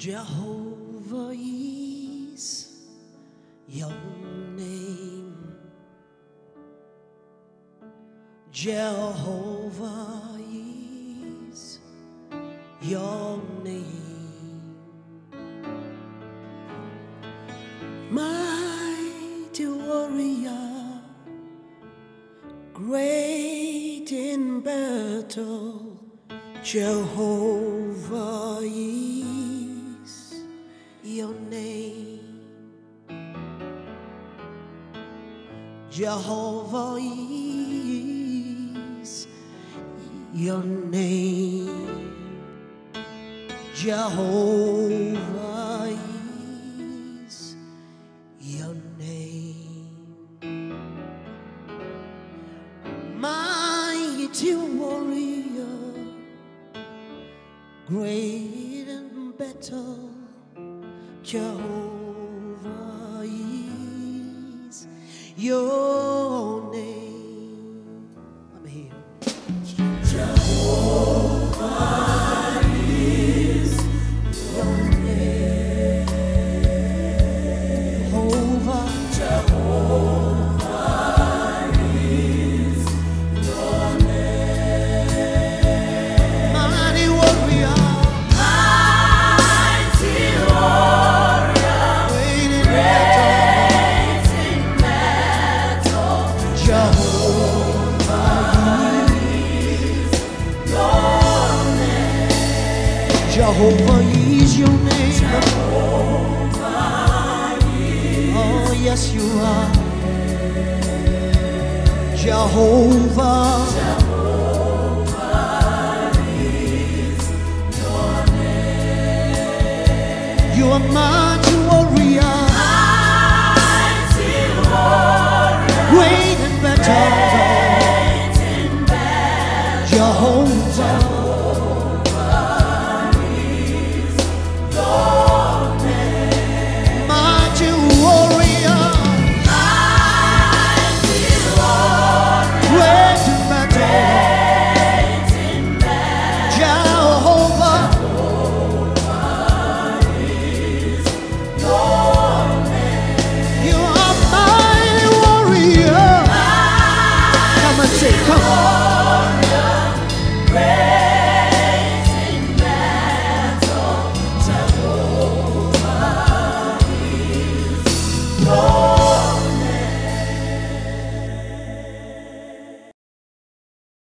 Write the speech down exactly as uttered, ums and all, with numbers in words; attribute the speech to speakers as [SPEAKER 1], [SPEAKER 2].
[SPEAKER 1] Jehovah is your name. Jehovah is your name. Mighty warrior, great in battle, Jehovah is your name. Jehovah is your name. Jehovah is your name. Mighty warrior, great in battle, Jehovah is your name. I'm here. Jehovah is your name. Jehovah, Jehovah is your name. Mighty warrior, mighty warrior, great in battle, Jehovah is your name. Jehovah is your name. Jehovah is. Oh, yes, you are. Jehovah. Jehovah is your name. You are mighty warrior. Mighty warrior. Great in battle. Great in battle. Jehovah.